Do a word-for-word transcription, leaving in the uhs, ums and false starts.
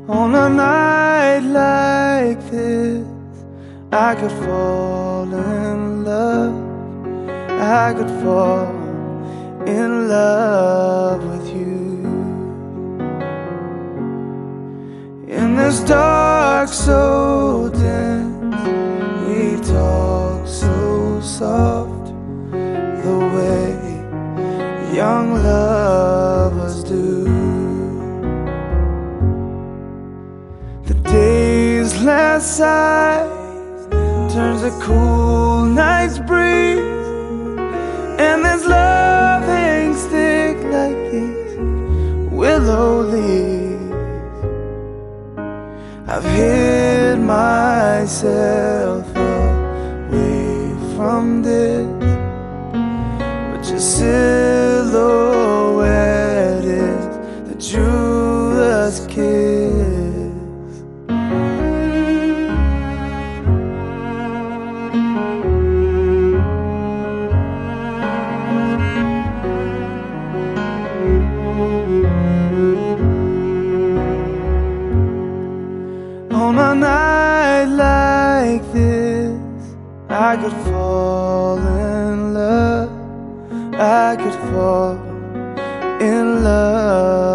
On a night like this, I could fall in love. I could fall in love with you. In this dark so dense, we talk so soft, the way young lovers do. The day's last sigh turns a cool night's breeze, and this love hangs thick like these willow leaves. I've hid myself away from this, but your silhouette is the jeweler's kiss. On a night like this, I could fall in love. I could fall in love.